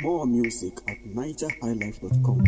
More music at nigerhighlife.com.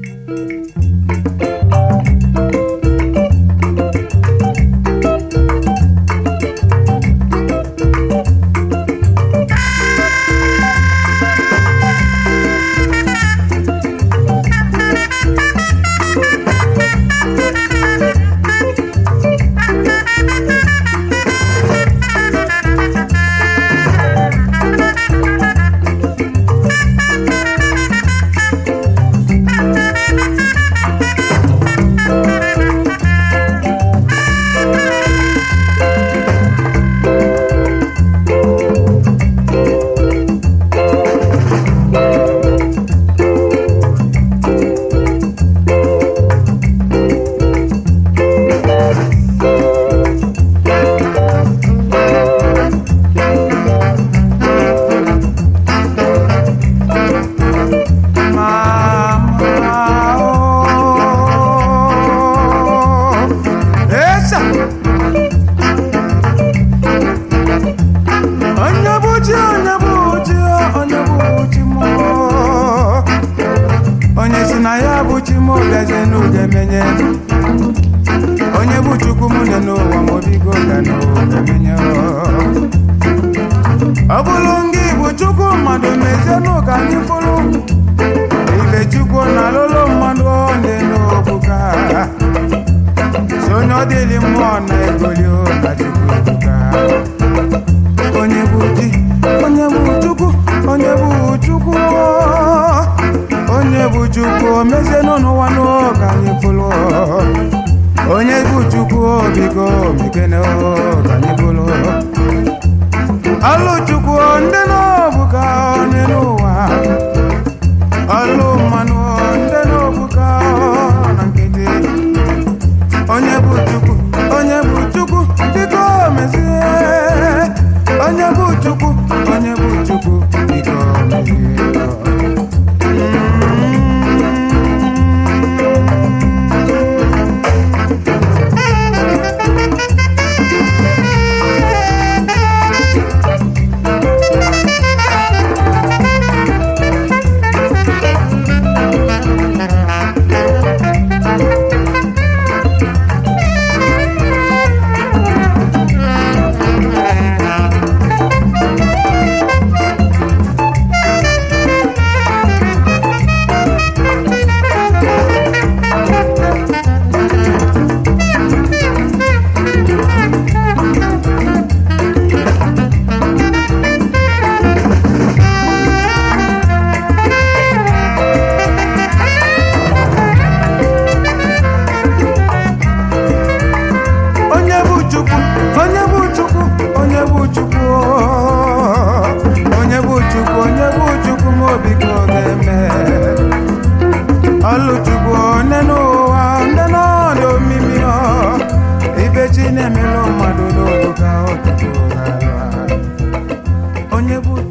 Onye bụ Chukwu m nne n'ụwa ma obigo ga n'oge menye ọ bụrụ ngị bụ Chukwu mmadụ mezie n'ụka anyị fụrụ ibe Chukwu na alụlụ mmadụ onye n'obuka si onye ọ dịlị mmụọ na egoli na Chukwu ebuka onye bụ di onye bụ Chukwu onye bụ Chukwu onye bụ Chukwu mezie n'ụwa n'ụka anyị fụrụ onye bụ Chukwu obigo mekene ka anyị bụrụ ọlụ Chukwu ndị n'obuka onye n'ụwa ọlụ mmanụ ndị n'obuka na nkịtị onye bụ Chukwu biko mezie onye bụ Chukwu biko mezie ọlụ Chukwu onye n'ụwa ndị n'ọdụ omimi ibe chi na-emelụ mmadụ n'obodo ka ọ onye bụ